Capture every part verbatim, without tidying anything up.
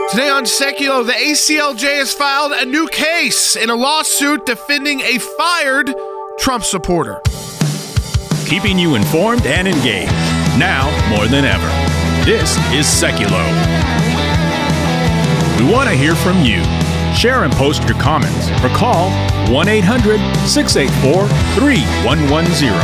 Today on Seculo, the A C L J has filed a new case in a lawsuit defending a fired Trump supporter. Keeping you informed and engaged, now more than ever. This is Seculo. We want to hear from you. Share and post your comments or call one eight hundred, six eight four, three one one zero.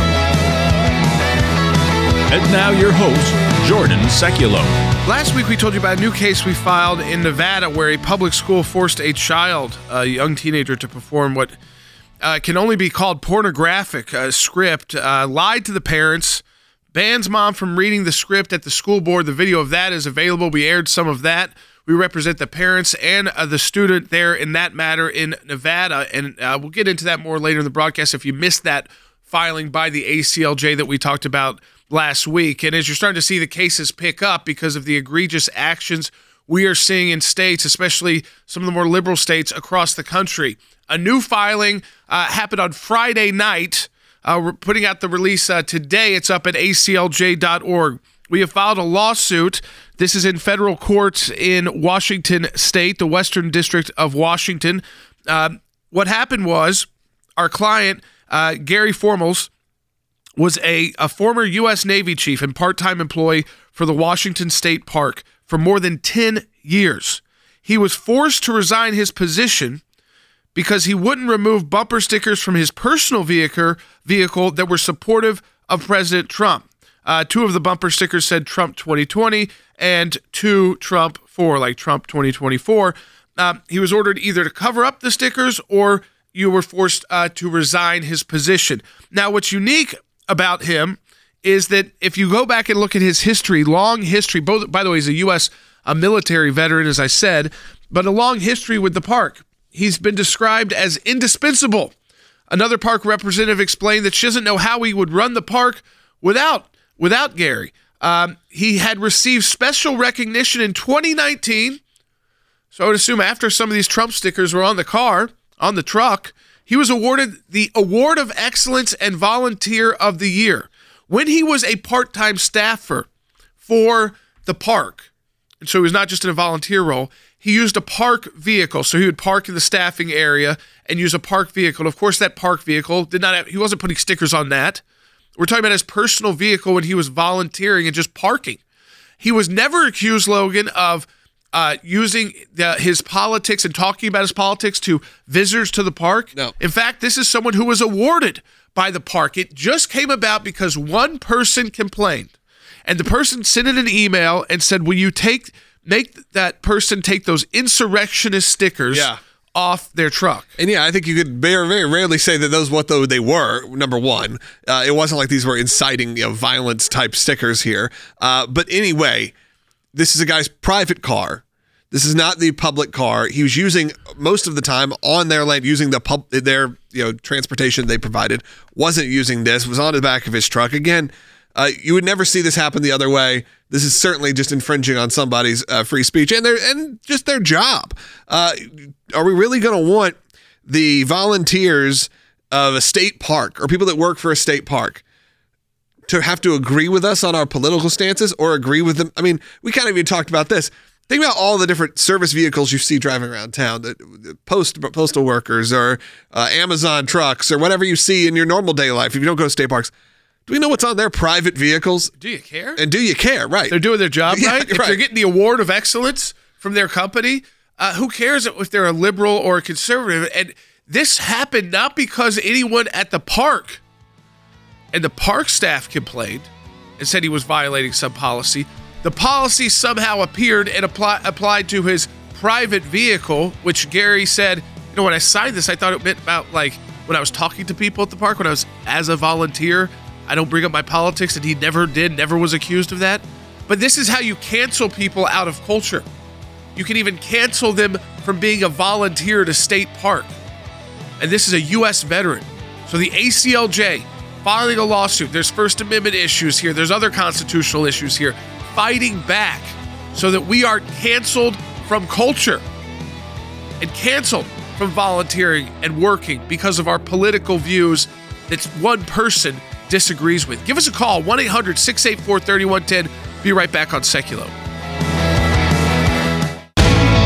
And now your host, Jordan Seculo. Last week we told you about a new case we filed in Nevada where a public school forced a child, a young teenager, to perform what uh, can only be called pornographic uh, script, uh, lied to the parents, bans mom from reading the script at the school board. The video of that is available. We aired some of that. We represent the parents and uh, the student there in that matter in Nevada, and uh, we'll get into that more later in the broadcast if you missed that filing by the A C L J that we talked about last week. And as you're starting to see the cases pick up because of the egregious actions we are seeing in states, especially some of the more liberal states across the country. A new filing uh, happened on Friday night. Uh, we're putting out the release uh, today. It's up at A C L J dot org. We have filed a lawsuit. This is in federal courts in Washington State, the Western District of Washington. Uh, what happened was our client, uh, Gary Formels, was a, a former U S Navy chief and part-time employee for the Washington State Park for more than ten years. He was forced to resign his position because he wouldn't remove bumper stickers from his personal vehicle, vehicle that were supportive of President Trump. Uh, two of the bumper stickers said Trump twenty twenty and two Trump for, like Trump twenty twenty-four. Um, he was ordered either to cover up the stickers or you were forced uh, to resign his position. Now, what's unique about him is that if you go back and look at his history, long history, both, by the way, he's a U S a military veteran, as I said, but a long history with the park. He's been described as indispensable. Another park representative explained that she doesn't know how he would run the park without without Gary. Um, he had received special recognition in twenty nineteen, so I would assume after some of these Trump stickers were on the car, on the truck, he was awarded the Award of Excellence and Volunteer of the Year when he was a part-time staffer for the park. And so he was not just in a volunteer role. He used a park vehicle. So he would park in the staffing area and use a park vehicle. Of course, that park vehicle did not have, he wasn't putting stickers on that. We're talking about his personal vehicle when he was volunteering and just parking. He was never accused, Logan, of Uh, using the, his politics and talking about his politics to visitors to the park. No. In fact, this is someone who was awarded by the park. It just came about because one person complained. And the person sent in an email and said, will you take make that person take those insurrectionist stickers yeah. off their truck? And yeah, I think you could very, very rarely say that those what though they were, number one. Uh, it wasn't like these were inciting you know, violence type stickers here. Uh, but anyway, this is a guy's private car. This is not the public car. He was using most of the time on their land, using the pub, their you know transportation they provided. Wasn't using this. Was on the back of his truck. Again, uh, you would never see this happen the other way. This is certainly just infringing on somebody's uh, free speech and their and just their job. Uh, are we really going to want the volunteers of a state park or people that work for a state park to have to agree with us on our political stances or agree with them? I mean, we kind of even talked about this. Think about all the different service vehicles you see driving around town, the, the post postal workers or uh, Amazon trucks or whatever you see in your normal day life. If you don't go to state parks, do we know what's on their private vehicles? Do you care? And do you care? Right. They're doing their job, Yeah, right? If right. they're getting the Award of Excellence from their company, uh, who cares if they're a liberal or a conservative? And this happened not because anyone at the park and the park staff complained and said he was violating some policy. The policy somehow appeared and apply, applied to his private vehicle, which Gary said, you know, when I signed this, I thought it meant about like when I was talking to people at the park, when I was as a volunteer, I don't bring up my politics, and he never did, never was accused of that. But this is how you cancel people out of culture. You can even cancel them from being a volunteer at a state park. And this is a U S veteran. So the A C L J filing a lawsuit. There's First Amendment issues here. There's other constitutional issues here. Fighting back so that we are canceled from culture and canceled from volunteering and working because of our political views that one person disagrees with. Give us a call, one eight hundred, six eight four, three one one zero. Be right back on Seculo.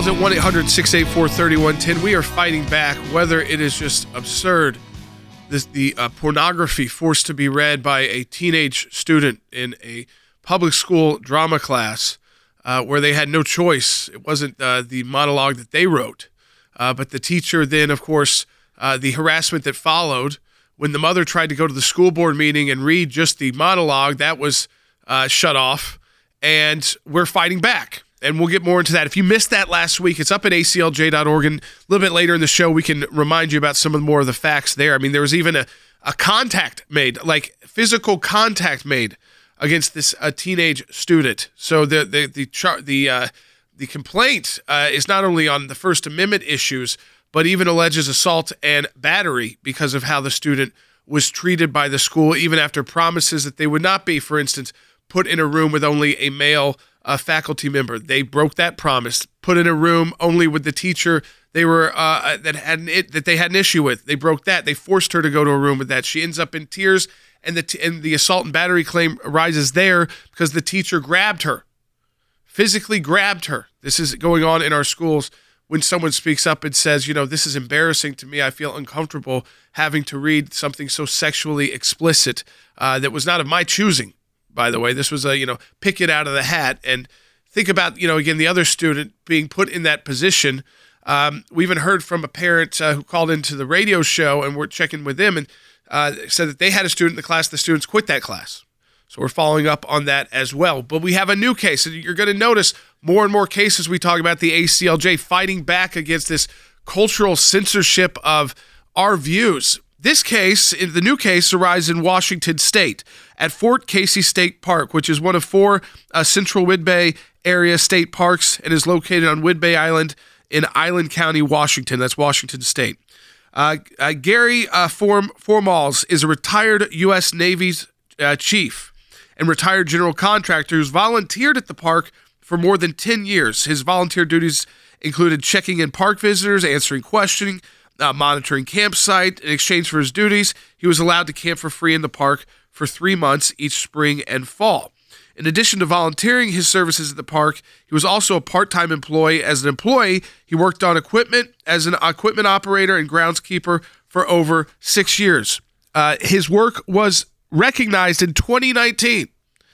calls at one eight hundred six eight four three one one zero. We are fighting back, whether it is just absurd, this, the uh, pornography forced to be read by a teenage student in a public school drama class uh, where they had no choice. It wasn't uh, the monologue that they wrote, uh, but the teacher then, of course, uh, the harassment that followed when the mother tried to go to the school board meeting and read just the monologue, that was uh, shut off, and we're fighting back. And we'll get more into that. If you missed that last week, it's up at A C L J dot org. And a little bit later in the show, we can remind you about some of the more of the facts there. I mean, there was even a, a contact made, like physical contact made against this a teenage student. So the the the char- the uh, the complaint uh, is not only on the First Amendment issues, but even alleges assault and battery because of how the student was treated by the school, even after promises that they would not be, for instance, put in a room with only a male a faculty member. They broke that promise, put in a room only with the teacher they were uh, that had an it, that they had an issue with. They broke that. They forced her to go to a room with that. She ends up in tears, and the t- and the assault and battery claim arises there because the teacher grabbed her, physically grabbed her. This is going on in our schools when someone speaks up and says, you know, this is embarrassing to me. I feel uncomfortable having to read something so sexually explicit uh, that was not of my choosing. By the way, this was a, you know, pick it out of the hat. And think about, you know, again, the other student being put in that position. Um, we even heard from a parent uh, who called into the radio show, and we're checking with them, and uh, said that they had a student in the class. The students quit that class. So we're following up on that as well. But we have a new case, and you're going to notice more and more cases we talk about the A C L J fighting back against this cultural censorship of our views. This case, the new case, arises in Washington State at Fort Casey State Park, which is one of four uh, central Whidbey area state parks and is located on Whidbey Island in Island County, Washington. That's Washington State. Uh, uh, Gary uh, Form, Formals is a retired U S Navy's uh, chief and retired general contractor who's volunteered at the park for more than ten years. His volunteer duties included checking in park visitors, answering questioning, Uh, monitoring campsite. In exchange for his duties, he was allowed to camp for free in the park for three months each spring and fall. In addition to volunteering his services at the park, he was also a part-time employee. As an employee, he worked on equipment as an equipment operator and groundskeeper for over six years. Uh, his work was recognized in twenty nineteen.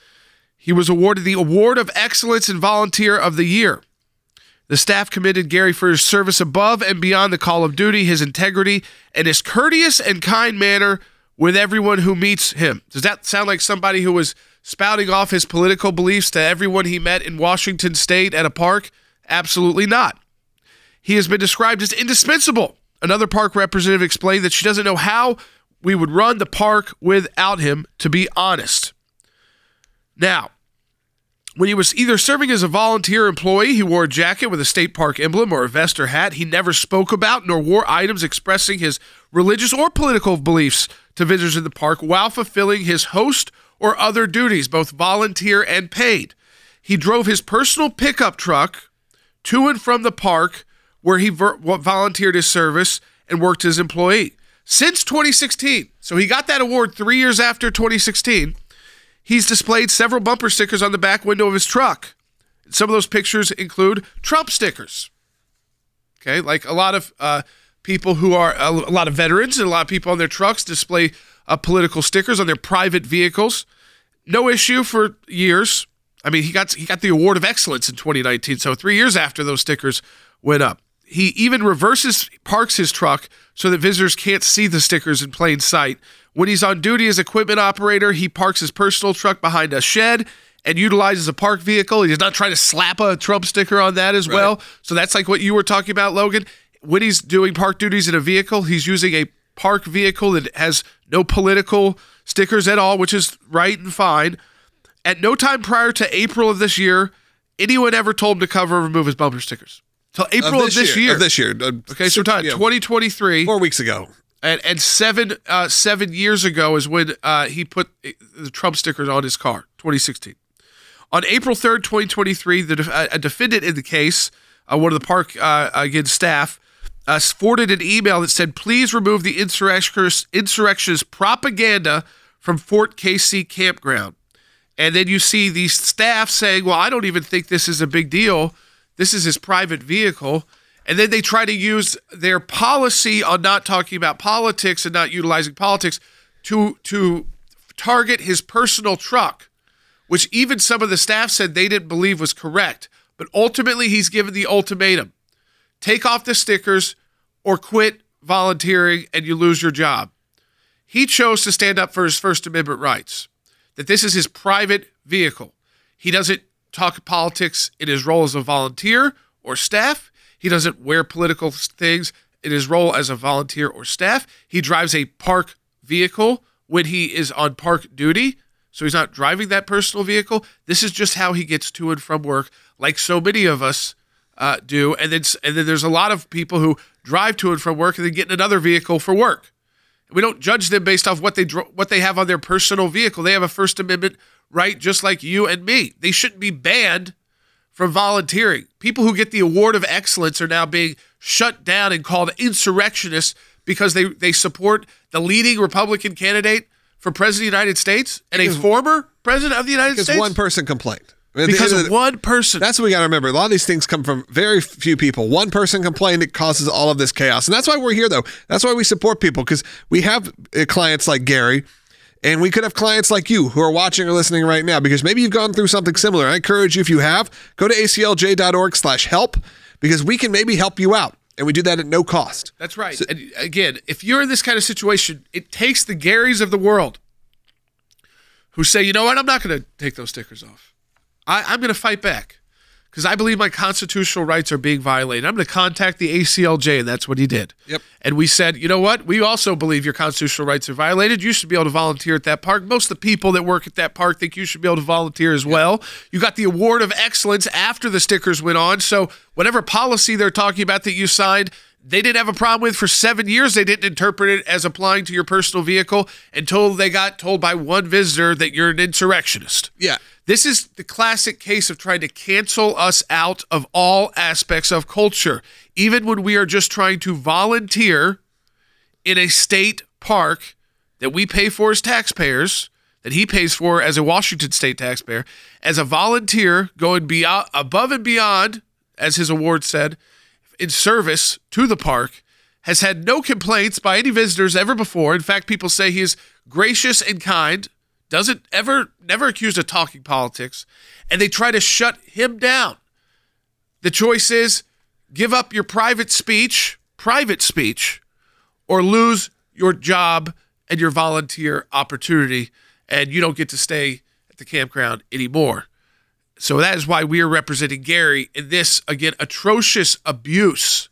He was awarded the Award of Excellence and Volunteer of the Year. The staff commended Gary for his service above and beyond the call of duty, his integrity, and his courteous and kind manner with everyone who meets him. Does that sound like somebody who was spouting off his political beliefs to everyone he met in Washington State at a park? Absolutely not. He has been described as indispensable. Another park representative explained that she doesn't know how we would run the park without him, to be honest. Now, when he was either serving as a volunteer employee, he wore a jacket with a state park emblem or a vest or hat. He never spoke about nor wore items expressing his religious or political beliefs to visitors in the park while fulfilling his host or other duties, both volunteer and paid. He drove his personal pickup truck to and from the park where he ver- volunteered his service and worked as employee. Since twenty sixteen, so he got that award three years after twenty sixteen, he's displayed several bumper stickers on the back window of his truck. Some of those pictures include Trump stickers. Okay, like a lot of uh, people who are, a lot of veterans and a lot of people on their trucks display uh, political stickers on their private vehicles. No issue for years. I mean, he got he got the Award of Excellence in twenty nineteen, so three years after those stickers went up. He even reverses, parks his truck so that visitors can't see the stickers in plain sight. When he's on duty as equipment operator, he parks his personal truck behind a shed and utilizes a park vehicle. He's not trying to slap a Trump sticker on that as right. well. So that's like what you were talking about, Logan. When he's doing park duties in a vehicle, he's using a park vehicle that has no political stickers at all, which is right and fine. At no time prior to April of this year, anyone ever told him to cover or remove his bumper stickers. Till April of this, of this year. year. Of this year. Uh, okay, so we're talking yeah, twenty twenty-three. Four weeks ago. And and seven uh, seven years ago is when uh, he put the Trump stickers on his car, twenty sixteen. On April third, twenty twenty-three, the def- a defendant in the case, uh, one of the park uh, again staff, uh, forwarded an email that said, "Please remove the insurrectionist, insurrectionist propaganda from Fort Casey campground." And then you see these staff saying, "Well, I don't even think this is a big deal. This is his private vehicle. And then they try to use their policy on not talking about politics and not utilizing politics to to target his personal truck, which even some of the staff said they didn't believe was correct. But ultimately, he's given the ultimatum. Take off the stickers or quit volunteering and you lose your job. He chose to stand up for his First Amendment rights, that this is his private vehicle. He doesn't talk politics in his role as a volunteer or staff. He doesn't wear political things in his role as a volunteer or staff. He drives a park vehicle when he is on park duty, so he's not driving that personal vehicle. This is just how he gets to and from work, like so many of us uh, do. And then, and then there's a lot of people who drive to and from work and then get in another vehicle for work. We don't judge them based off what they what they have on their personal vehicle. They have a First Amendment right just like you and me. They shouldn't be banned from volunteering. People who get the Award of Excellence are now being shut down and called insurrectionists because they, they support the leading Republican candidate for President of the United States and a former President of the United because States. Because one person complained. I mean, because of the, one person. That's what we got to remember. A lot of these things come from very few people. One person complained, it causes all of this chaos. And that's why we're here, though. That's why we support people, because we have uh, clients like Gary, and we could have clients like you who are watching or listening right now, because maybe you've gone through something similar. I encourage you, if you have, go to A C L J dot org slash help, because we can maybe help you out. And we do that at no cost. That's right. So, and again, if you're in this kind of situation, it takes the Garys of the world who say, you know what, I'm not going to take those stickers off. I, I'm going to fight back because I believe my constitutional rights are being violated. I'm going to contact the A C L J, and that's what he did. Yep. And we said, you know what? We also believe your constitutional rights are violated. You should be able to volunteer at that park. Most of the people that work at that park think you should be able to volunteer as well. You got the Award of Excellence after the stickers went on, so whatever policy they're talking about that you signed, they didn't have a problem with for seven years. They didn't interpret it as applying to your personal vehicle until they got told by one visitor that you're an insurrectionist. Yeah. This is the classic case of trying to cancel us out of all aspects of culture. Even when we are just trying to volunteer in a state park that we pay for as taxpayers, that he pays for as a Washington state taxpayer, as a volunteer going beyond, above and beyond, as his award said, in service to the park, has had no complaints by any visitors ever before. In fact, people say he is gracious and kind, doesn't ever, never accused of talking politics, and they try to shut him down. The choice is give up your private speech, private speech, or lose your job and your volunteer opportunity, and you don't get to stay at the campground anymore. So that is why we are representing Gary in this, again, atrocious abuse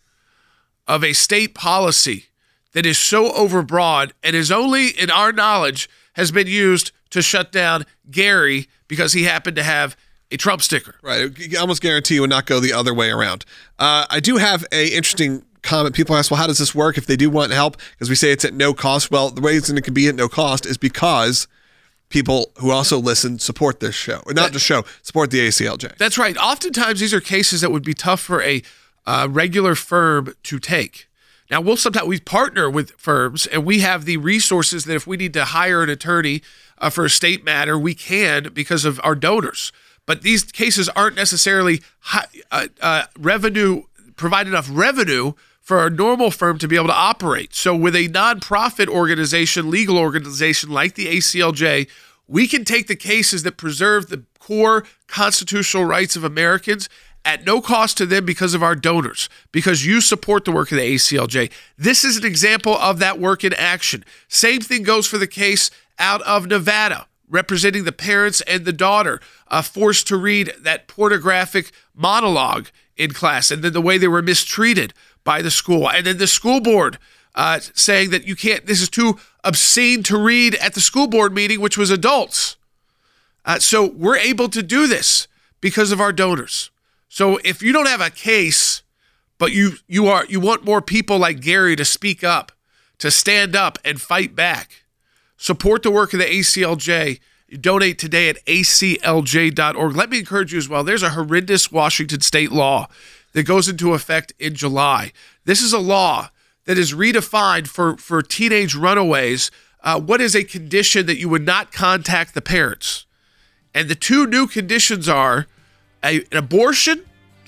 of a state policy that is so overbroad and is only, in our knowledge, has been used to shut down Gary because he happened to have a Trump sticker. Right. I almost guarantee you would not go the other way around. Uh, I do have a interesting comment. People ask, well, how does this work if they do want help? Because we say it's at no cost. Well, the reason it can be at no cost is because people who also listen support this show. Or not that, the show, support the A C L J. That's right. Oftentimes, these are cases that would be tough for a uh, regular firm to take. Now, we'll sometimes we partner with firms, and we have the resources that if we need to hire an attorney uh, for a state matter, we can because of our donors. But these cases aren't necessarily high, uh, uh, revenue, provide enough revenue for a normal firm to be able to operate. So with a nonprofit organization, legal organization like the A C L J, we can take the cases that preserve the core constitutional rights of Americans at no cost to them because of our donors, because you support the work of the A C L J. This is an example of that work in action. Same thing goes for the case out of Nevada, representing the parents and the daughter, uh, forced to read that pornographic monologue in class, and then the way they were mistreated by the school. And then the school board uh, saying that you can't, this is too obscene to read at the school board meeting, which was adults. Uh, so we're able to do this because of our donors. So if you don't have a case, but you you are you want more people like Gary to speak up, to stand up and fight back, support the work of the A C L J. You donate today at A C L J dot org. Let me encourage you as well. There's a horrendous Washington state law that goes into effect in July. This is a law that is redefined for, for teenage runaways. Uh, what is a condition that you would not contact the parents? And the two new conditions are a, an abortion,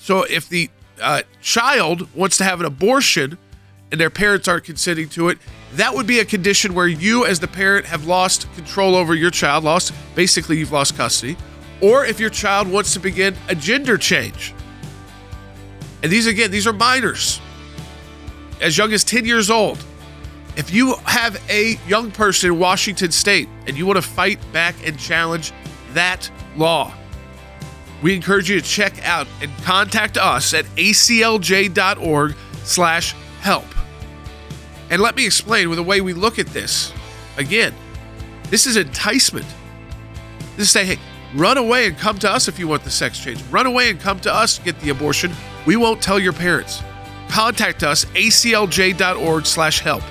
So if the uh, child wants to have an abortion and their parents aren't consenting to it, that would be a condition where you as the parent have lost control over your child, lost, basically you've lost custody. Or if your child wants to begin a gender change. And these, again, these are minors, as young as ten years old. If you have a young person in Washington State and you want to fight back and challenge that law, we encourage you to check out and contact us at A C L J dot org slash help. And let me explain with the way we look at this. Again, this is enticement. This is say, hey, run away and come to us if you want the sex change. Run away and come to us to get the abortion. We won't tell your parents. Contact us, A C L J dot org slash help.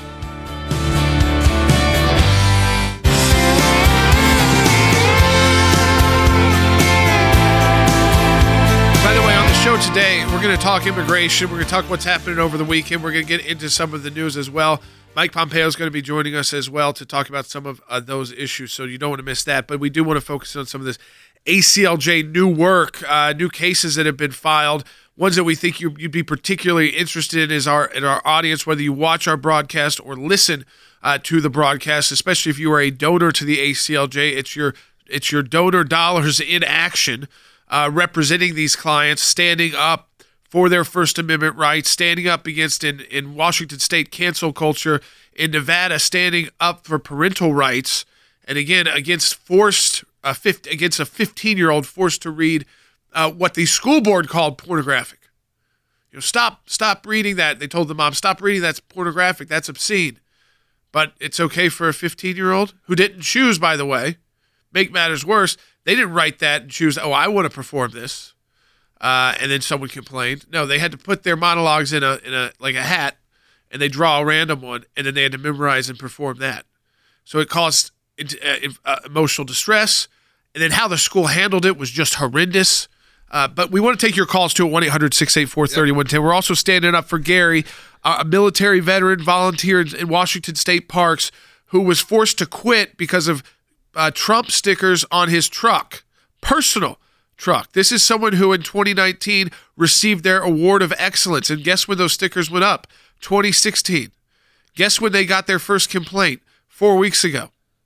Show today, we're going to talk immigration. We're going to talk what's happening over the weekend. We're going to get into some of the news as well. Mike Pompeo is going to be joining us as well to talk about some of uh, those issues, so you don't want to miss that. But we do want to focus on some of this A C L J new work, uh, new cases that have been filed. Ones that we think you, you'd be particularly interested in is our in our audience, whether you watch our broadcast or listen uh, to the broadcast, especially if you are a donor to the A C L J. It's your it's your donor dollars in action. Uh, representing these clients, standing up for their First Amendment rights, standing up against, in, in Washington State, cancel culture, in Nevada, standing up for parental rights, and again, against forced, uh, fifty, against a fifteen-year-old forced to read uh, what the school board called pornographic. You know, stop, stop reading that. They told the mom, stop reading that's pornographic, that's obscene. But it's okay for a fifteen-year-old, who didn't choose, by the way. Make matters worse, they didn't write that and choose, oh, I want to perform this, uh, and then someone complained. No, they had to put their monologues in a in a like a hat, and they draw a random one, and then they had to memorize and perform that. So it caused uh, emotional distress, and then how the school handled it was just horrendous. Uh, but we want to take your calls to one eight hundred six eight four three one one zero. We're also standing up for Gary, uh, a military veteran volunteer in, in Washington State Parks, who was forced to quit because of Uh, Trump stickers on his truck, personal truck. This is someone who in twenty nineteen received their Award of Excellence. And guess when those stickers went up? twenty sixteen. Guess when they got their first complaint? Four weeks ago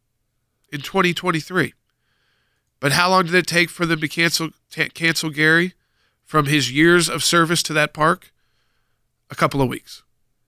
in twenty twenty-three. But how long did it take for them to cancel, t- cancel Gary from his years of service to that park? A couple of weeks.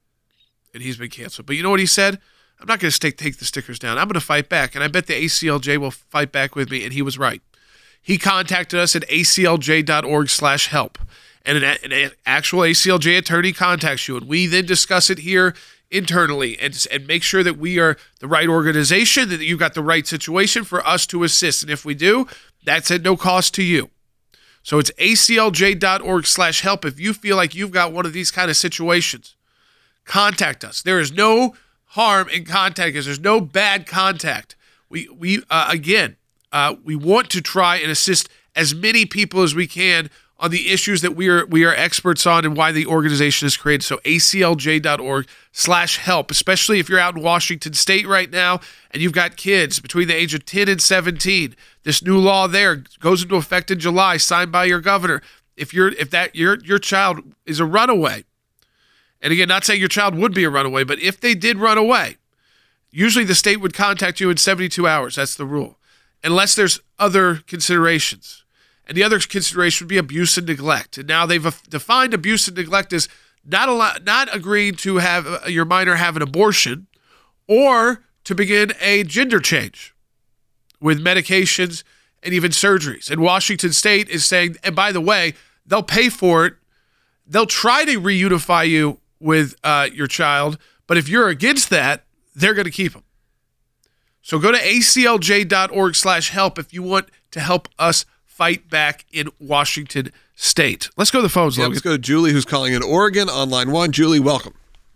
And he's been canceled. But you know what he said? I'm not going to take the stickers down. I'm going to fight back. And I bet the A C L J will fight back with me. And he was right. He contacted us at A C L J dot org slash help. And an, an actual A C L J attorney contacts you. And we then discuss it here internally and, and make sure that we are the right organization, that you've got the right situation for us to assist. And if we do, that's at no cost to you. So it's A C L J dot org slash help. If you feel like you've got one of these kind of situations, contact us. There is no harm in contact us. There's no bad contact. We we uh, again, uh, we want to try and assist as many people as we can on the issues that we are we are experts on and why the organization is created. So A C L J dot org slash help, especially if you're out in Washington State right now and you've got kids between the age of ten and seventeen. This new law there goes into effect in July, signed by your governor. If you're if that your your child is a runaway. And again, not saying your child would be a runaway, but if they did run away, usually the state would contact you in seventy-two hours. That's the rule. Unless there's other considerations. And the other consideration would be abuse and neglect. And now they've defined abuse and neglect as not allow, not agreeing to have uh, your minor have an abortion or to begin a gender change with medications and even surgeries. And Washington State is saying, and by the way, they'll pay for it. They'll try to reunify you with uh, your child, but if you're against that, they're going to keep them. So go to A C L J dot org slash help if you want to help us fight back in Washington State. Let's go to the phones, yeah, Logan. Let's go to Julie, who's calling in Oregon on line one. Julie, welcome.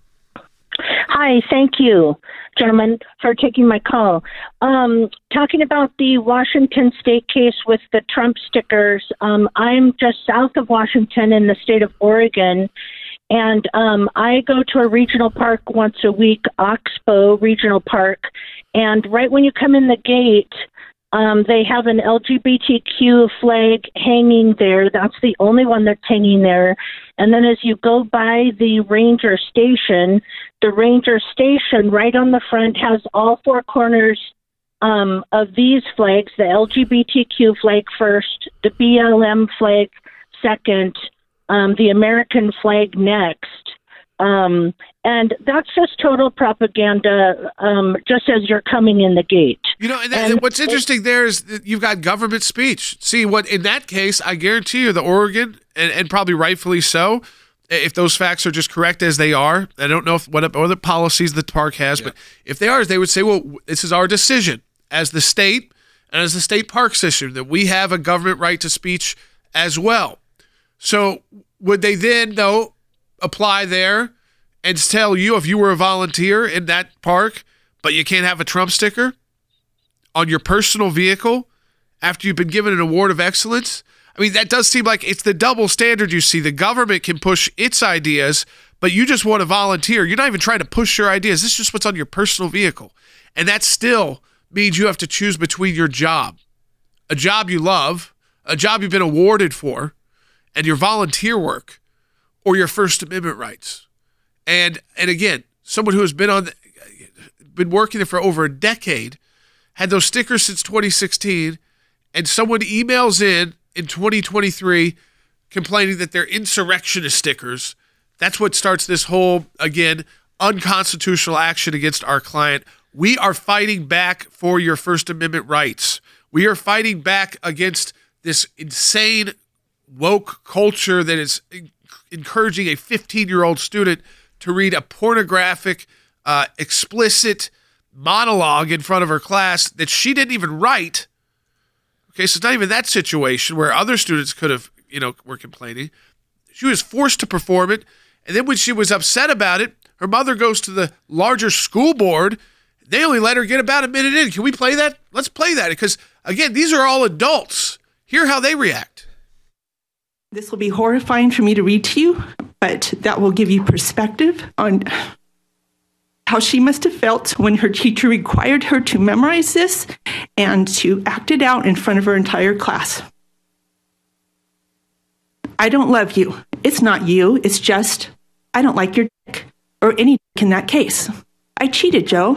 Hi, thank you, gentlemen, for taking my call. Um, talking about the Washington State case with the Trump stickers, um, I'm just south of Washington in the state of Oregon, and um, I go to a regional park once a week, Oxbow Regional Park, and right when you come in the gate, Um, they have an L G B T Q flag hanging there. That's the only one that's hanging there. And then as you go by the ranger station, the ranger station right on the front has all four corners um, of these flags, the L G B T Q flag first, the B L M flag second, um, the American flag next. Um, and that's just total propaganda, um, just as you're coming in the gate. You know, and, and what's interesting there is that you've got government speech. See, what in that case, I guarantee you the Oregon, and, and probably rightfully so, if those facts are just correct as they are, I don't know if what other policies the park has, yeah. but if they are, they would say, well, this is our decision as the state and as the state park system that we have a government right to speech as well. So would they then, though, apply there and tell you if you were a volunteer in that park, but you can't have a Trump sticker on your personal vehicle after you've been given an award of excellence? I mean, that does seem like it's the double standard you see. The government can push its ideas, but you just want to volunteer. You're not even trying to push your ideas. This is just what's on your personal vehicle. And that still means you have to choose between your job, a job you love, a job you've been awarded for, and your volunteer work, or your First Amendment rights. And and again, someone who has been on, been working there for over a decade, had those stickers since twenty sixteen, and someone emails in in twenty twenty-three complaining that they're insurrectionist stickers. That's what starts this whole, again, unconstitutional action against our client. We are fighting back for your First Amendment rights. We are fighting back against this insane woke culture that is encouraging a fifteen-year-old student to read a pornographic, uh, explicit monologue in front of her class that she didn't even write. Okay, so it's not even that situation where other students could have, you know, were complaining. She was forced to perform it, and then when she was upset about it, her mother goes to the larger school board. They only let her get about a minute in. Can we play that? Let's play that, because, again, these are all adults. Hear how they react. This will be horrifying for me to read to you, but that will give you perspective on how she must have felt when her teacher required her to memorize this and to act it out in front of her entire class. I don't love you. It's not you. It's just, I don't like your dick, or any dick in that case. I cheated, Joe.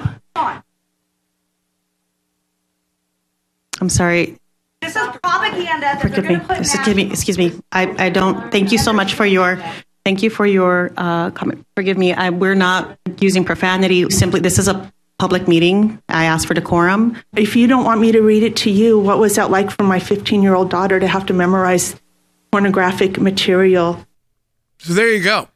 I'm sorry. This is propaganda that Forgive they're going me. to put Excuse me. Excuse me. I, I don't. Thank you so much for your. Thank you for your uh, comment. Forgive me. I, we're not using profanity. Simply, this is a public meeting. I asked for decorum. If you don't want me to read it to you, what was that like for my fifteen-year-old daughter to have to memorize pornographic material? So there you go.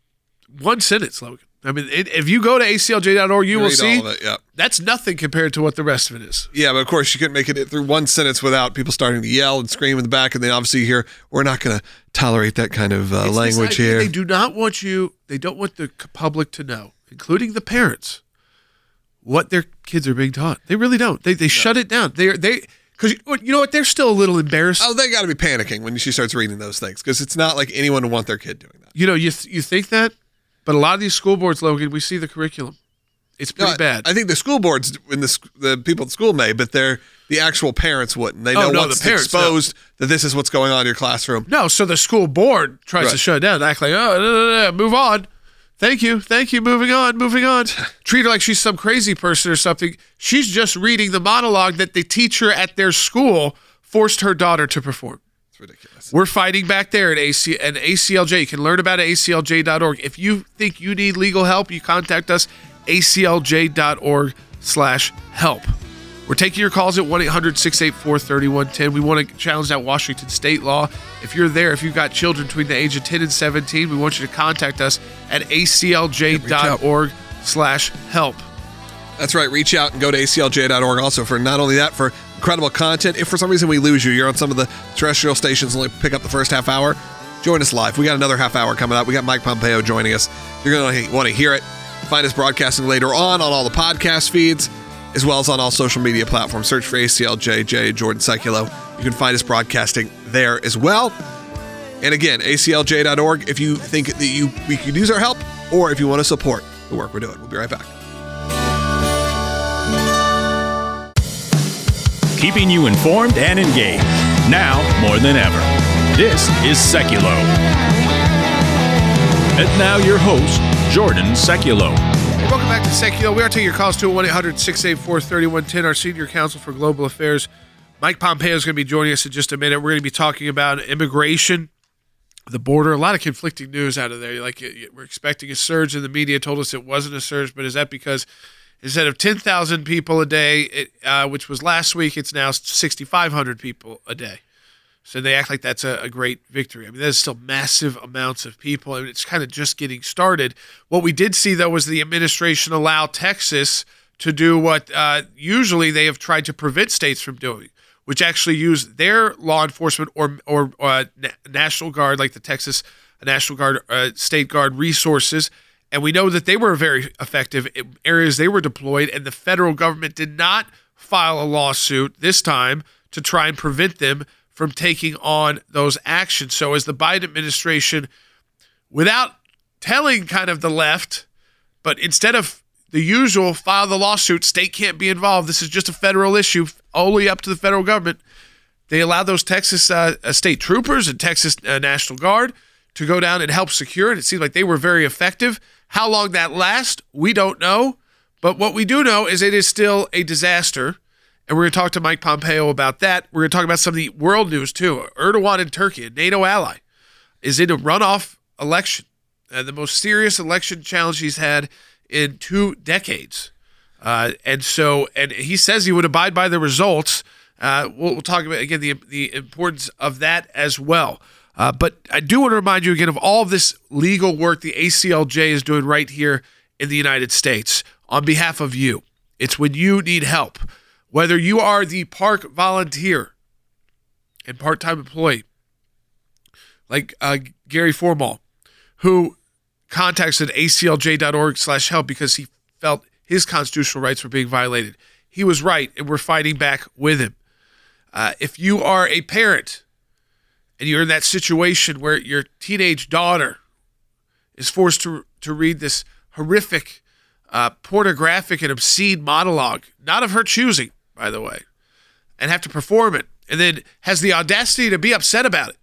One sentence, Logan. I mean, it, if you go to A C L J dot org, you, you will see all of it, yeah. That's nothing compared to what the rest of it is. Yeah, but of course, you couldn't make it through one sentence without people starting to yell and scream in the back. And then obviously here, we're not going to tolerate that kind of uh, language here. They do not want you, they don't want the public to know, including the parents, what their kids are being taught. They really don't. They they no. shut it down. They they because you know what? They're still a little embarrassed. Oh, they got to be panicking when she starts reading those things, because it's not like anyone would want their kid doing that. You know, you th- you think that? But a lot of these school boards, Logan, we see the curriculum. It's pretty no, bad. I think the school boards and the the people at school may, but they're the actual parents wouldn't. They know oh, no, once the parents, exposed no. that this is what's going on in your classroom. No, so the school board tries right. to shut it down, act like, oh, no, no, no, move on. Thank you, thank you, moving on, moving on. Treat her like she's some crazy person or something. She's just reading the monologue that the teacher at their school forced her daughter to perform. Ridiculous. We're fighting back there at A C and A C L J. You can learn about it at A C L J dot org. If you think you need legal help, you contact us, A C L J dot org slash help. We're taking your calls at one eight hundred six eight four three one one zero. We want to challenge that Washington state law. If you're there, if you've got children between the age of ten and seventeen, we want you to contact us at A C L J dot org slash help. That's right. Reach out and go to A C L J dot org also for not only that, for incredible content. If for some reason we lose you, you're on some of the terrestrial stations and only pick up the first half hour, join us live. We got another half hour coming up. We got Mike Pompeo joining us. You're going to want to hear it. Find us broadcasting later on on all the podcast feeds, as well as on all social media platforms. Search for A C L J J Jordan Sekulow. You can find us broadcasting there as well. And again, A C L J dot org if you think that you we could use our help, or if you want to support the work we're doing. We'll be right back. keeping you informed and engaged. Now more than ever. This is Seculo. And now your host, Jordan Seculo. Welcome back to Seculo. We are taking your calls to one eight hundred six eight four three one one zero. Our Senior Counsel for Global Affairs, Mike Pompeo, is going to be joining us in just a minute. We're going to be talking about immigration, the border. A lot of conflicting news out of there. Like, we're expecting a surge, and the media told us it wasn't a surge, but is that because instead of ten thousand people a day, it, uh, which was last week, it's now six thousand five hundred people a day. So they act like that's a, a great victory. I mean, there's still massive amounts of people, and it's kind of just getting started. What we did see, though, was the administration allow Texas to do what uh, usually they have tried to prevent states from doing, which actually use their law enforcement or or uh, na- National Guard, like the Texas National Guard, uh, State Guard resources. And we know that they were very effective in areas they were deployed, and the federal government did not file a lawsuit this time to try and prevent them from taking on those actions. So as the Biden administration, without telling kind of the left, but instead of the usual file the lawsuit, state can't be involved, this is just a federal issue, only up to the federal government, they allowed those Texas uh, state troopers and Texas uh, National Guard to go down and help secure it. It seemed like they were very effective. How long that lasts, we don't know. But what we do know is it is still a disaster. And we're going to talk to Mike Pompeo about that. We're going to talk about some of the world news, too. Erdogan in Turkey, a NATO ally, is in a runoff election, uh, the most serious election challenge he's had in two decades. Uh, and so, and he says he would abide by the results. Uh, we'll, we'll talk about, again, the, the importance of that as well. Uh, but I do want to remind you, again, of all of this legal work the A C L J is doing right here in the United States on behalf of you. It's when you need help. Whether you are the park volunteer and part-time employee, like uh, Gary Formal, who contacts at A C L J dot org slash help because he felt his constitutional rights were being violated. He was right, and we're fighting back with him. Uh, if you are a parent and you're in that situation where your teenage daughter is forced to, to read this horrific, uh, pornographic and obscene monologue, not of her choosing, by the way, and have to perform it, and then has the audacity to be upset about it,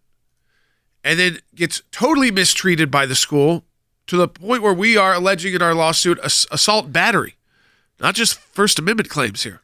and then gets totally mistreated by the school to the point where we are alleging in our lawsuit ass- assault and battery, not just First Amendment claims here.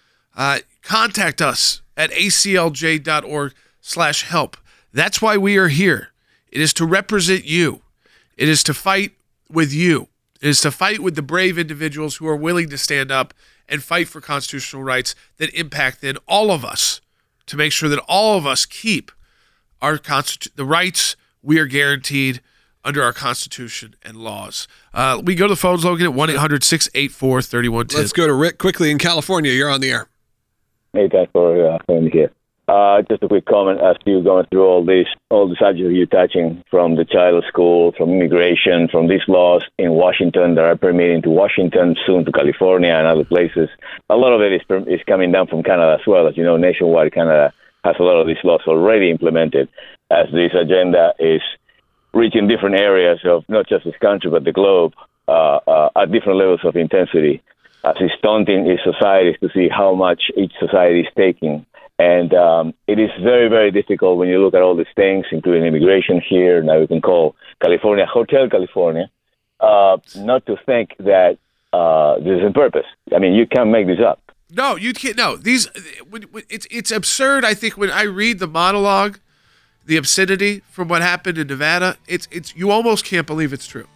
Uh, contact us at A C L J dot org slash help. That's why we are here. It is to represent you. It is to fight with you. It is to fight with the brave individuals who are willing to stand up and fight for constitutional rights that impact then all of us, to make sure that all of us keep our constitu- the rights we are guaranteed under our Constitution and laws. Uh, we go to the phones, Logan, at one eight hundred six eight four three one one zero. Let's go to Rick quickly in California. You're on the air. Hey, thanks for uh, having me here. Uh, just a quick comment as you going through all these, all the subjects you're touching, from the child school, from immigration, from these laws in Washington that are permitting to Washington, soon to California and other places. A lot of it is is coming down from Canada as well. As you know, nationwide, Canada has a lot of these laws already implemented, as this agenda is reaching different areas of not just this country, but the globe uh, uh, at different levels of intensity. As it's daunting in societies to see how much each society is taking. And um, it is very, very difficult when you look at all these things, including immigration here, now we can call California, Hotel California, uh, not to think that uh, this is on purpose. I mean, you can't make this up. No, you can't. No, these it's it's absurd. I think when I read the monologue, the obscenity from what happened in Nevada, it's it's you almost can't believe it's true.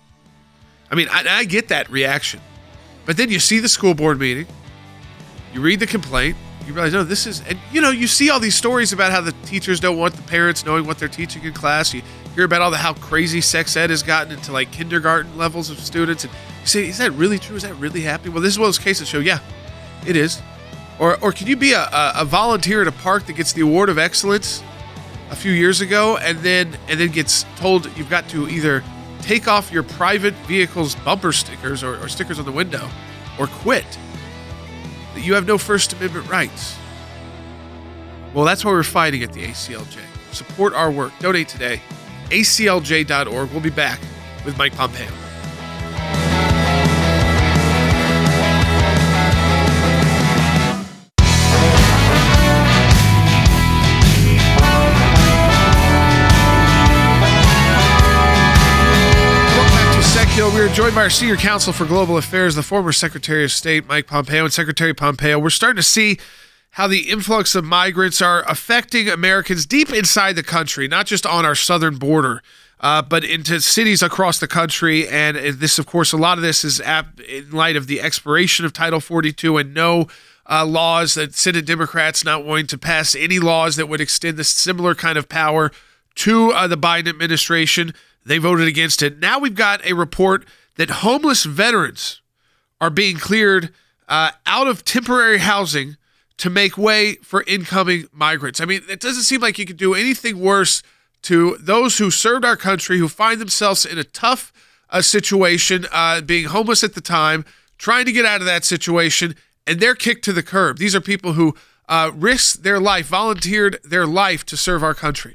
I mean, I, I get that reaction, but then you see the school board meeting, you read the complaint. You realize, no, this is, and you know, you see all these stories about how the teachers don't want the parents knowing what they're teaching in class. You hear about all the how crazy sex ed has gotten into like kindergarten levels of students, and you say, is that really true? Is that really happening? Well, this is one of those cases that show, yeah, it is. Or, or can you be a, a, a volunteer at a park that gets the award of excellence a few years ago, and then and then gets told you've got to either take off your private vehicle's bumper stickers or, or stickers on the window, or quit? That you have no First Amendment rights. Well, that's why we're fighting at the A C L J. Support our work. Donate today. A C L J dot org. We'll be back with Mike Pompeo. we're joined by our Senior Counsel for Global Affairs, the former Secretary of State, Mike Pompeo. And Secretary Pompeo, we're starting to see how the influx of migrants are affecting Americans deep inside the country, not just on our southern border, uh, but into cities across the country. And this, of course, a lot of this is in light of the expiration of Title forty-two and no uh, laws that Senate Democrats not wanting to pass any laws that would extend this similar kind of power to uh, the Biden administration. They voted against it. Now we've got a report that homeless veterans are being cleared uh, out of temporary housing to make way for incoming migrants. I mean, it doesn't seem like you could do anything worse to those who served our country, who find themselves in a tough uh, situation, uh, being homeless at the time, trying to get out of that situation, and they're kicked to the curb. These are people who uh, risked their life, volunteered their life to serve our country.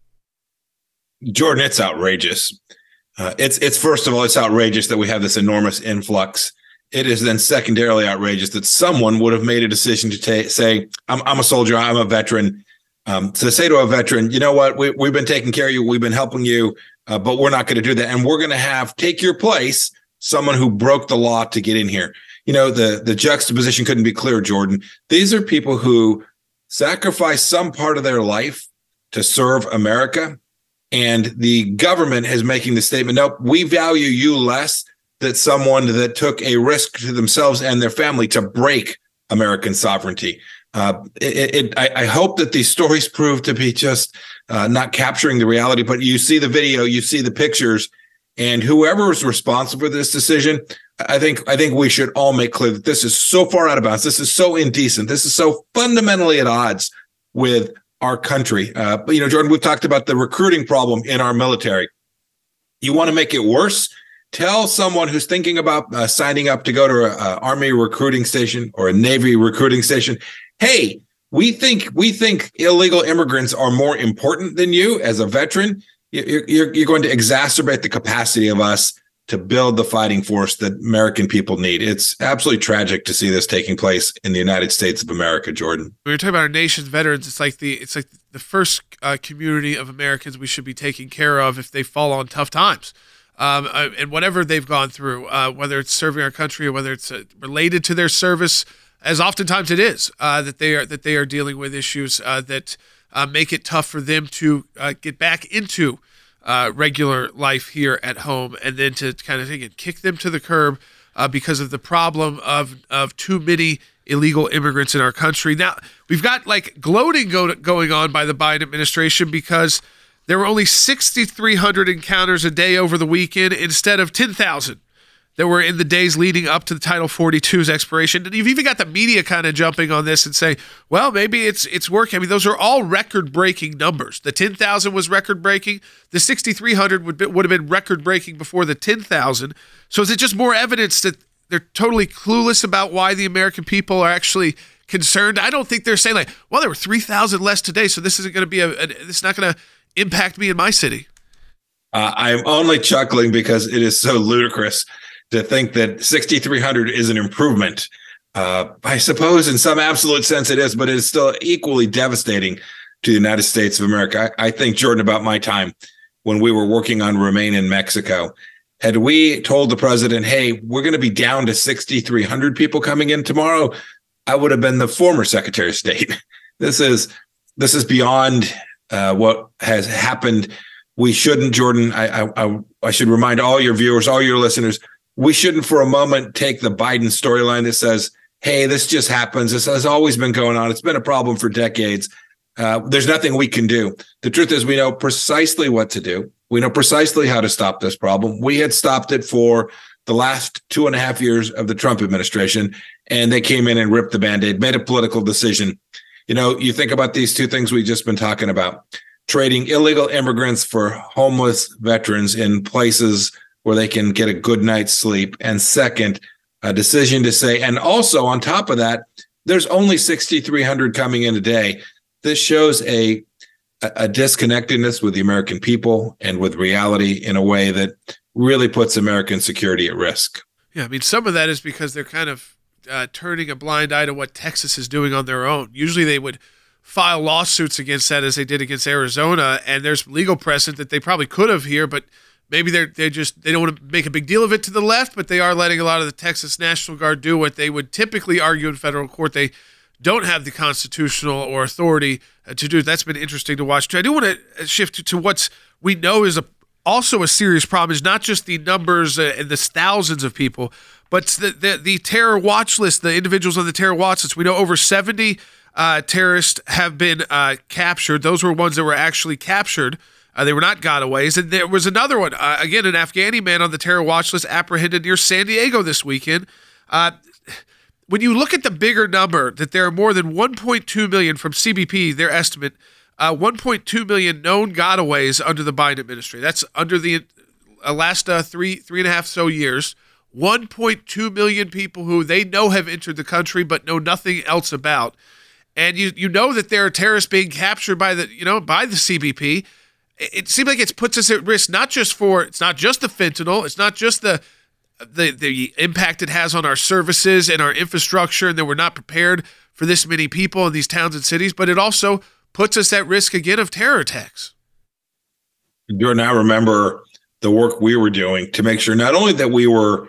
Jordan, it's outrageous. Uh, it's it's first of all, it's outrageous that we have this enormous influx. It is then secondarily outrageous that someone would have made a decision to ta- say, I'm, I'm a soldier, I'm a veteran. Um, to say to a veteran, you know what, we, we've been taking care of you, we've been helping you, uh, but we're not going to do that. And we're going to have, take your place, someone who broke the law to get in here. You know, the, the juxtaposition couldn't be clearer, Jordan. These are people who sacrifice some part of their life to serve America. And the government is making the statement, nope, we value you less than someone that took a risk to themselves and their family to break American sovereignty. Uh, it, it, I, I hope that these stories prove to be just uh, not capturing the reality, but you see the video, you see the pictures, and whoever is responsible for this decision, I think I think we should all make clear that this is so far out of bounds. This is so indecent. This is so fundamentally at odds with our country. Uh, but, you know, Jordan, we've talked about the recruiting problem in our military. You want to make it worse? Tell someone who's thinking about uh, signing up to go to an Army recruiting station or a Navy recruiting station, hey, we think we think illegal immigrants are more important than you as a veteran. You're, you're, you're going to exacerbate the capacity of us to build the fighting force that American people need. It's absolutely tragic to see this taking place in the United States of America, Jordan. When we're talking about our nation's veterans, it's like the it's like the first uh, community of Americans we should be taking care of if they fall on tough times. Um, uh, and whatever they've gone through, uh, whether it's serving our country or whether it's uh, related to their service, as oftentimes it is, uh, that they are that they are dealing with issues uh, that uh, make it tough for them to uh, get back into uh, regular life here at home, and then to kind of again, kick them to the curb uh, because of the problem of of too many illegal immigrants in our country. Now we've got like gloating go- going on by the Biden administration because there were only six thousand three hundred encounters a day over the weekend instead of ten thousand that were in the days leading up to the Title forty-two's expiration. And you've even got the media kind of jumping on this and saying, well, maybe it's it's working. I mean, those are all record-breaking numbers. The ten thousand was record-breaking. The six thousand three hundred would, be, would have been record-breaking before the ten thousand. So is it just more evidence that they're totally clueless about why the American people are actually concerned? I don't think they're saying like, well, there were three thousand less today, so this isn't going to be a, a – it's not going to – impact me in my city. Uh, I'm only chuckling because it is so ludicrous to think that six thousand three hundred is an improvement. Uh, I suppose in some absolute sense it is, but it is still equally devastating to the United States of America. I, I think, Jordan, about my time when we were working on Remain in Mexico. Had we told the president, hey, we're going to be down to six thousand three hundred people coming in tomorrow, I would have been the former Secretary of State. This is this is beyond Uh, what has happened. We shouldn't, Jordan, I, I I should remind all your viewers, all your listeners, we shouldn't for a moment take the Biden storyline that says, hey, this just happens. This has always been going on. It's been a problem for decades. Uh, there's nothing we can do. The truth is we know precisely what to do. We know precisely how to stop this problem. We had stopped it for the last two and a half years of the Trump administration, and they came in and ripped the Band-Aid, made a political decision. You know, you think about these two things we've just been talking about, trading illegal immigrants for homeless veterans in places where they can get a good night's sleep. And second, a decision to say, and also on top of that, there's only six thousand three hundred coming in a day. This shows a, a disconnectedness with the American people and with reality in a way that really puts American security at risk. Yeah, I mean, some of that is because they're kind of Uh, turning a blind eye to what Texas is doing on their own. Usually they would file lawsuits against that as they did against Arizona, and there's legal precedent that they probably could have here, but maybe they're they just they don't want to make a big deal of it to the left, but they are letting a lot of the Texas National Guard do what they would typically argue in federal court they don't have the constitutional or authority uh, to do. That's been interesting to watch too. I do want to shift to, to what's we know is a also a serious problem, is not just the numbers uh, and the thousands of people, but the, the the terror watch list, the individuals on the terror watch list. We know over seventy uh, terrorists have been uh, captured. Those were ones that were actually captured. Uh, they were not gotaways. And there was another one, uh, again, an Afghani man on the terror watch list apprehended near San Diego this weekend. Uh, when you look at the bigger number, that there are more than one point two million from C B P, their estimate, uh, one point two million known gotaways under the Biden administration. That's under the uh, last uh, three, three and a half so years. one point two million people who they know have entered the country but know nothing else about. And you you know that there are terrorists being captured by the, you know, by the C B P. It seems like it puts us at risk, not just for, it's not just the fentanyl, it's not just the the the impact it has on our services and our infrastructure, and that we're not prepared for this many people in these towns and cities, but it also puts us at risk again of terror attacks. Jordan, I remember the work we were doing to make sure not only that we were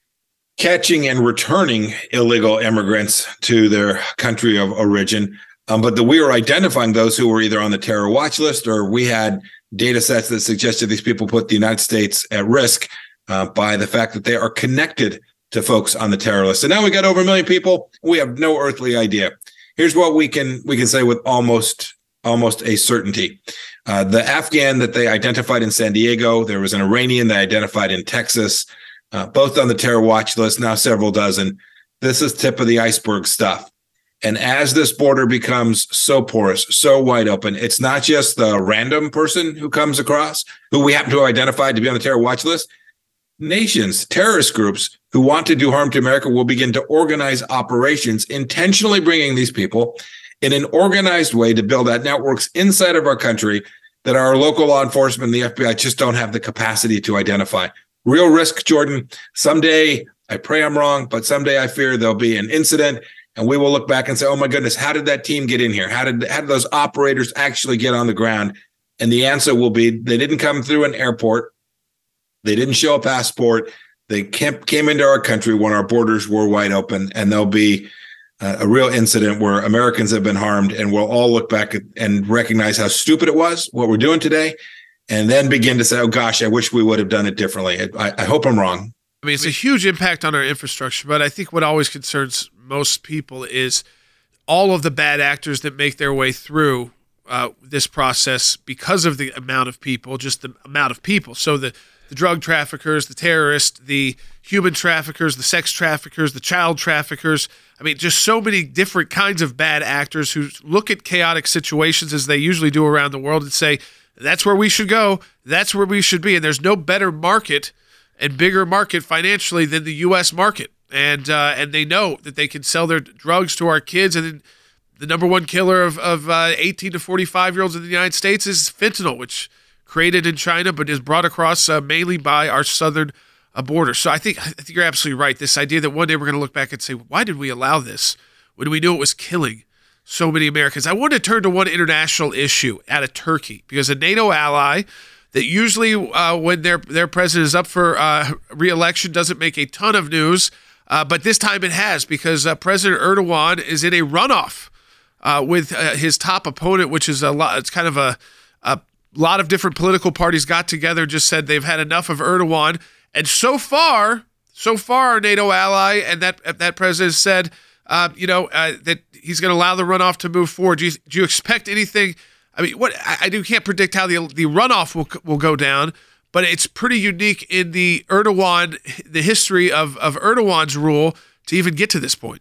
catching and returning illegal immigrants to their country of origin, um, but that we were identifying those who were either on the terror watch list, or we had data sets that suggested these people put the United States at risk uh, by the fact that they are connected to folks on the terror list. So now we got over a million people. We have no earthly idea. Here's what we can we can say with almost almost a certainty. Uh, the Afghan that they identified in San Diego, there was an Iranian they identified in Texas, uh, both on the terror watch list, now several dozen. This is tip of the iceberg stuff. And as this border becomes so porous, so wide open, it's not just the random person who comes across, who we happen to have identified to be on the terror watch list. Nations, terrorist groups who want to do harm to America will begin to organize operations, intentionally bringing these people in an organized way to build out networks inside of our country that our local law enforcement and the F B I just don't have the capacity to identify. Real risk, Jordan. Someday, I pray I'm wrong, but someday I fear there'll be an incident and we will look back and say, oh my goodness, how did that team get in here? How did, how did those operators actually get on the ground? And the answer will be, they didn't come through an airport. They didn't show a passport. They came, came into our country when our borders were wide open, and there'll be uh, a real incident where Americans have been harmed, and we'll all look back at, and recognize how stupid it was, what we're doing today, and then begin to say, oh gosh, I wish we would have done it differently. I, I hope I'm wrong. I mean, it's a huge impact on our infrastructure, but I think what always concerns most people is all of the bad actors that make their way through uh, this process because of the amount of people, just the amount of people. So the, the drug traffickers, the terrorists, the human traffickers, the sex traffickers, the child traffickers. I mean, just so many different kinds of bad actors who look at chaotic situations, as they usually do around the world, and say, that's where we should go. That's where we should be. And there's no better market and bigger market financially than the U S market. And uh, and they know that they can sell their drugs to our kids. And then the number one killer of, of uh, eighteen to forty-five-year-olds in the United States is fentanyl, which created in China but is brought across uh, mainly by our southern uh, border. So I think, I think you're absolutely right. This idea that one day we're going to look back and say, why did we allow this when we knew it was killing so many Americans? I want to turn to one international issue out of Turkey, because a NATO ally that usually uh, when their their president is up for uh, re-election doesn't make a ton of news, uh, but this time it has, because uh, President Erdogan is in a runoff uh, with uh, his top opponent, which is a lot. It's kind of a, a lot of different political parties got together, just said they've had enough of Erdogan, and so far, so far, our NATO ally and that that president said, uh, you know, uh, that he's going to allow the runoff to move forward. Do you, do you expect anything? I mean, what I, I do can't predict how the the runoff will will go down, but it's pretty unique in the Erdogan, the history of of Erdogan's rule to even get to this point.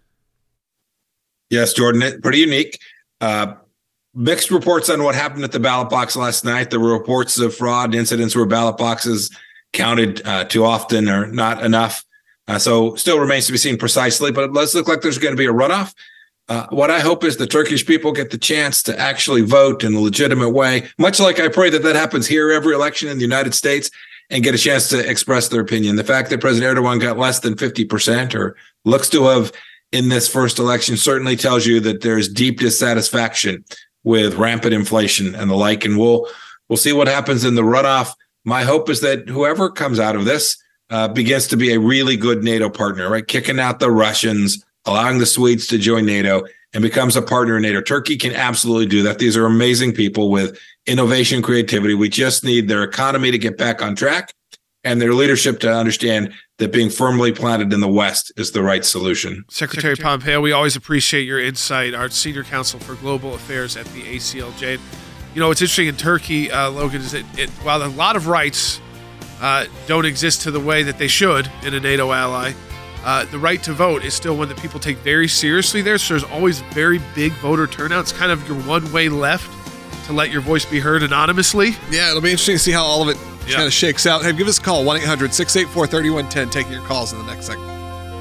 Yes, Jordan, pretty unique. Uh, mixed reports on what happened at the ballot box last night. There were reports of fraud incidents where ballot boxes counted uh, too often or not enough. Uh, so still remains to be seen precisely, but it does look like there's going to be a runoff. Uh, what I hope is the Turkish people get the chance to actually vote in a legitimate way, much like I pray that that happens here every election in the United States, and get a chance to express their opinion. The fact that President Erdogan got less than fifty percent, or looks to have in this first election, certainly tells you that there's deep dissatisfaction with rampant inflation and the like. And we'll we'll see what happens in the runoff. my hope is that whoever comes out of this uh, begins to be a really good NATO partner, right? Kicking out the Russians, allowing the Swedes to join NATO, and becomes a partner in NATO. Turkey can absolutely do that. These are amazing people with innovation, creativity. We just need their economy to get back on track and their leadership to understand that being firmly planted in the West is the right solution. Secretary, Secretary Pompeo, we always appreciate your insight, our Senior Counsel for Global Affairs at the A C L J. You know, what's interesting in Turkey, uh, Logan, is that it, while a lot of rights uh, don't exist to the way that they should in a NATO ally, uh, the right to vote is still one that people take very seriously there. So there's always very big voter turnout. It's kind of your one way left to let your voice be heard anonymously. Yeah, it'll be interesting to see how all of it yeah. kind of shakes out. Hey, give us a call, one eight hundred six eight four three one one zero, taking your calls in the next segment.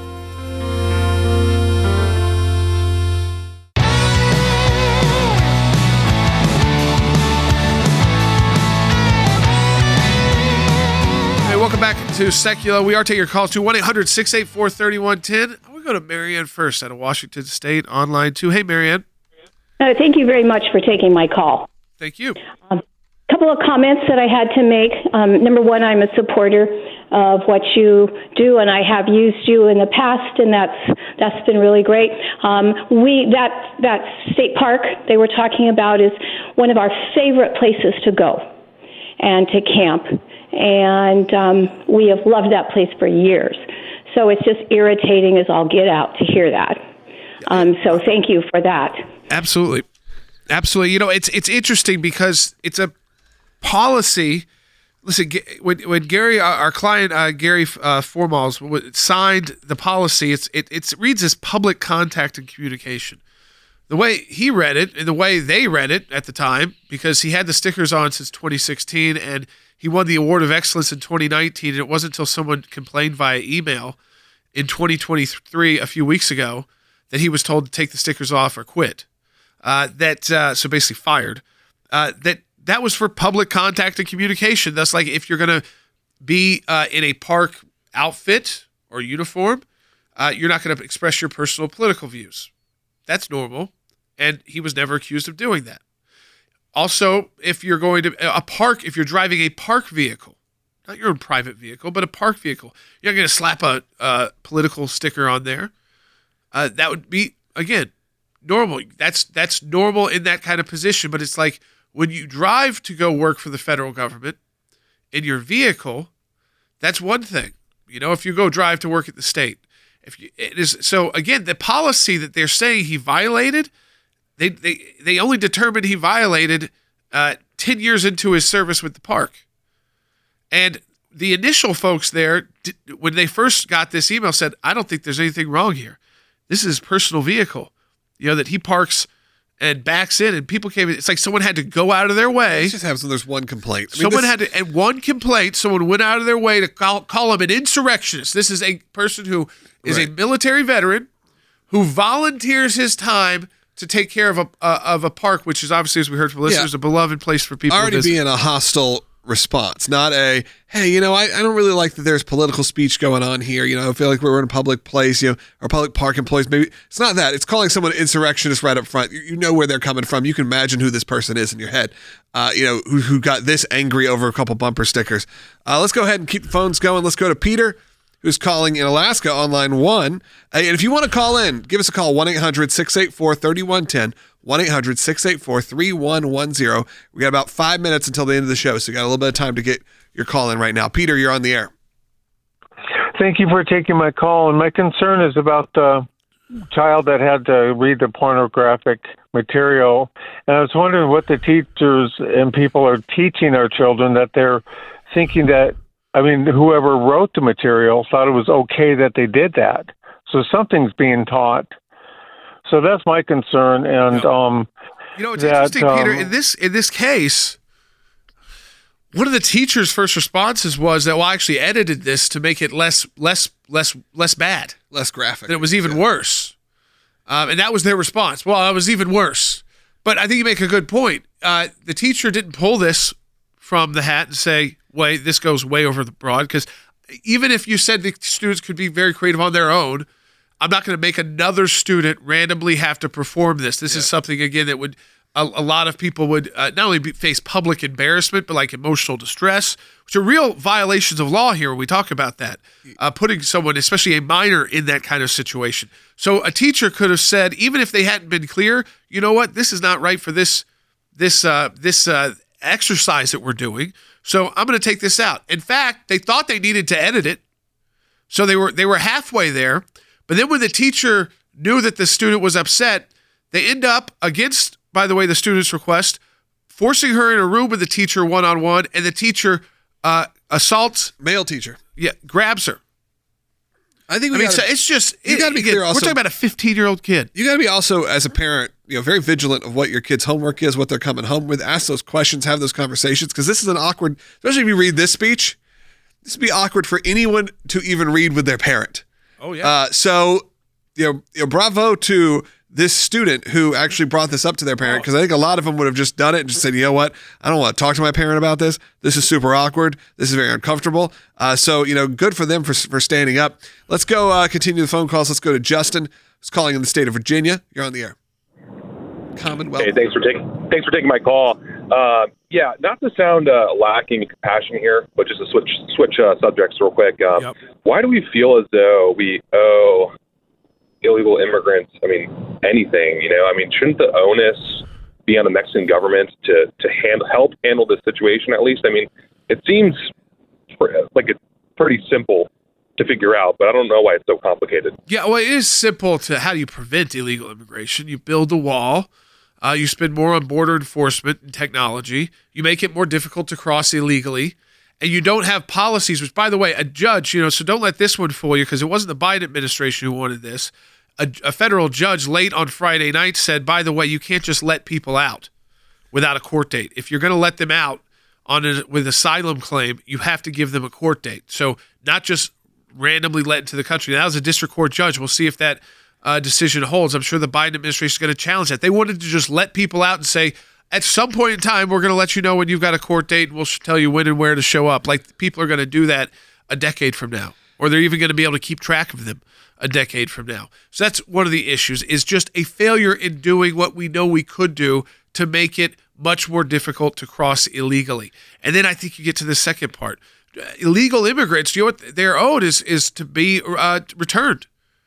Welcome back to Secula. We are taking your calls to one eight hundred six eight four three one one zero. I want to go to Marianne first out of Washington State online too. Hey, Marianne. Uh, thank you very much for taking my call. Thank you. A um, couple of comments that I had to make. Um, number one, I'm a supporter of what you do, and I have used you in the past, and that's that's been really great. Um, we that that state park they were talking about is one of our favorite places to go and to camp. And um, we have loved that place for years. So it's just irritating as all get out to hear that. Um, so thank you for that. Absolutely. Absolutely. You know, it's it's interesting because it's a policy. Listen, when, when Gary, our client, uh, Gary uh, Formals, signed the policy, it's, it, it reads as public contact and communication. The way he read it and the way they read it at the time, because he had the stickers on since twenty sixteen and he won the Award of Excellence in twenty nineteen, and it wasn't until someone complained via email in twenty twenty-three, a few weeks ago, that he was told to take the stickers off or quit. Uh, that uh, so basically fired. Uh, that that was for public contact and communication. That's like if you're going to be uh, in a park outfit or uniform, uh, you're not going to express your personal political views. That's normal, and he was never accused of doing that. Also, if you're going to a park, if you're driving a park vehicle, not your own private vehicle, but a park vehicle, you're not going to slap a, a political sticker on there. Uh, that would be, again, normal. That's that's normal in that kind of position. But it's like when you drive to go work for the federal government in your vehicle, that's one thing. You know, if you go drive to work at the state, if you, it is so again, the policy that they're saying he violated. They they they only determined he violated uh, ten years into his service with the park. And the initial folks there, did, when they first got this email, said, I don't think there's anything wrong here. This is his personal vehicle, you know, that he parks and backs in, and people came in. It's like someone had to go out of their way. It just happens when there's one complaint. I mean, someone this... had to, and one complaint, someone went out of their way to call, call him an insurrectionist. This is a person who is right. a military veteran who volunteers his time to take care of a uh, of a park, which is obviously, as we heard from listeners, yeah. a beloved place for people already to visit. Being a hostile response, not a, hey, you know, I, I don't really like that there's political speech going on here. You know, I feel like we're in a public place, you know, our public park employees, maybe it's not that. It's calling someone an insurrectionist right up front. You, you know where they're coming from. You can imagine who this person is in your head, uh, you know, who, who got this angry over a couple bumper stickers. Uh, let's go ahead and keep the phones going. Let's go to Peter, who's calling in Alaska on line one. Uh, and if you want to call in, give us a call, one eight hundred six eight four three one one zero, one eight hundred six eight four three one one zero. We got about five minutes until the end of the show, so you got a little bit of time to get your call in right now. Peter, you're on the air. Thank you for taking my call. And my concern is about the child that had to read the pornographic material. And I was wondering what the teachers and people are teaching our children, that they're thinking that, I mean, whoever wrote the material thought it was okay that they did that. So something's being taught. So that's my concern. And um, you know, it's that, interesting, um, Peter. In this in this case, one of the teachers' first responses was that, well, I actually edited this to make it less less less less bad, less graphic. That it was even yeah. worse, um, and that was their response. Well, it was even worse. But I think you make a good point. Uh, the teacher didn't pull this from the hat and say, "Wait, this goes way over the broad." Because even if you said the students could be very creative on their own, I'm not going to make another student randomly have to perform this. This yeah. is something, again, that would A, a lot of people would uh, not only be, face public embarrassment, but like emotional distress, which are real violations of law here when we talk about that. Uh, putting someone, especially a minor, in that kind of situation. So a teacher could have said, even if they hadn't been clear, you know what, this is not right for this this uh, this uh, exercise that we're doing. So I'm going to take this out. In fact, they thought they needed to edit it, so they were they were halfway there. But then when the teacher knew that the student was upset, they end up against, by the way, the student's request, forcing her in a room with the teacher one-on-one, and the teacher uh, assaults... Male teacher. Yeah, grabs her. I think we I mean, gotta, so it's just... You it, got to be again, clear also. We're talking about a fifteen-year-old kid. You got to be also, as a parent, you know, very vigilant of what your kid's homework is, what they're coming home with. Ask those questions, have those conversations, because this is an awkward... Especially if you read this speech, this would be awkward for anyone to even read with their parent. Oh, yeah. Uh, so, you know, you know, bravo to... this student who actually brought this up to their parent, because I think a lot of them would have just done it and just said, you know what, I don't want to talk to my parent about this. This is super awkward. This is very uncomfortable. Uh, so, you know, good for them for for standing up. Let's go uh, continue the phone calls. Let's go to Justin, who's calling in the state of Virginia. You're on the air. Commonwealth. Hey, thanks for taking thanks for taking my call. Uh, yeah, not to sound uh, lacking in compassion here, but just to switch switch uh, subjects real quick. Um, yep. Why do we feel as though we owe illegal immigrants, I mean, anything, you know, I mean, shouldn't the onus be on the Mexican government to, to handle, help handle this situation at least? I mean, it seems like it's pretty simple to figure out, but I don't know why it's so complicated. Yeah, well, it is simple to how do you prevent illegal immigration? You build a wall, uh, you spend more on border enforcement and technology, you make it more difficult to cross illegally, and you don't have policies, which, by the way, a judge, you know, so don't let this one fool you, because it wasn't the Biden administration who wanted this. A, a federal judge late on Friday night said, by the way, you can't just let people out without a court date. If you're going to let them out on a, with asylum claim, you have to give them a court date. So not just randomly let into the country. That was a district court judge. We'll see if that uh, decision holds. I'm sure the Biden administration is going to challenge that. They wanted to just let people out and say, at some point in time, we're going to let you know when you've got a court date, and we'll tell you when and where to show up. Like, people are going to do that a decade from now, or they're even going to be able to keep track of them a decade from now. So that's one of the issues, is just a failure in doing what we know we could do to make it much more difficult to cross illegally. And then I think you get to the second part. Illegal immigrants, you know what they're owed is is to be uh, returned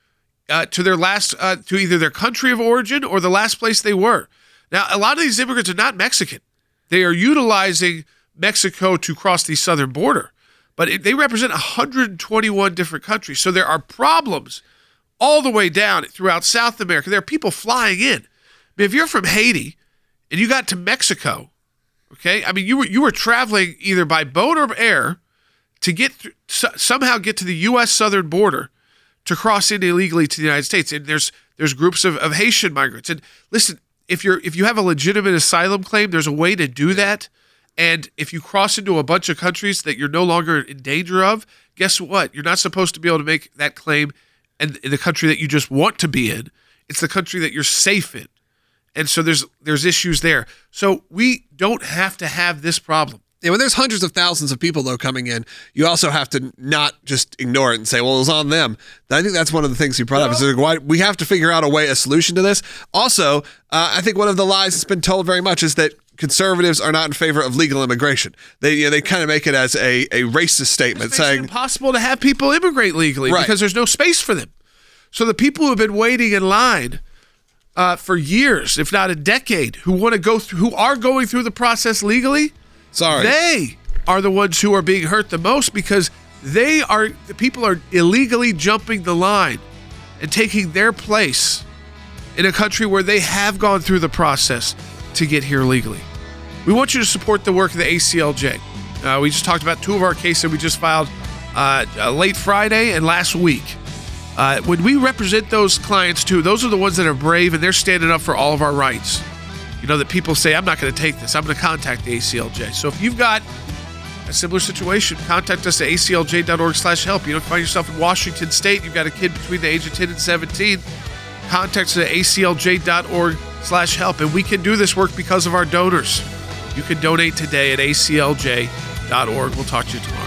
uh, to their last, uh, to either their country of origin or the last place they were. Now, a lot of these immigrants are not Mexican. They are utilizing Mexico to cross the southern border, but it, they represent one hundred twenty-one different countries. So there are problems all the way down throughout South America. There are people flying in. I mean, if you're from Haiti and you got to Mexico, okay, I mean, you were you were traveling either by boat or air to get through, so, somehow get to the U S southern border to cross in illegally to the United States. And there's there's groups of, of Haitian migrants. And listen, if you're if you have a legitimate asylum claim, there's a way to do that. And if you cross into a bunch of countries that you're no longer in danger of, guess what? You're not supposed to be able to make that claim in, in the country that you just want to be in. It's the country that you're safe in. And so there's there's issues there. So we don't have to have this problem. Yeah, when there's hundreds of thousands of people, though, coming in, you also have to not just ignore it and say, well, it was on them. I think that's one of the things you brought well, up. Is like, why, we have to figure out a way, a solution to this. Also, uh, I think one of the lies that's been told very much is that conservatives are not in favor of legal immigration. They you know, they kind of make it as a, a racist statement, it's saying it's impossible to have people immigrate legally right. because there's no space for them. So the people who have been waiting in line uh, for years, if not a decade, who want to go through, who are going through the process legally, sorry, they are the ones who are being hurt the most, because they are the people are illegally jumping the line and taking their place in a country where they have gone through the process to get here legally. We want you to support the work of the A C L J. Uh, we just talked about two of our cases that we just filed uh, uh, late Friday and last week. Uh, when we represent those clients too, those are the ones that are brave and they're standing up for all of our rights. You know, that people say, I'm not going to take this. I'm going to contact the A C L J. So if you've got a similar situation, contact us at A C L J dot org slash help. You don't find yourself in Washington State, you've got a kid between the age of ten and seventeen, contact us at A C L J dot org slash help. And we can do this work because of our donors. You can donate today at A C L J dot org. We'll talk to you tomorrow.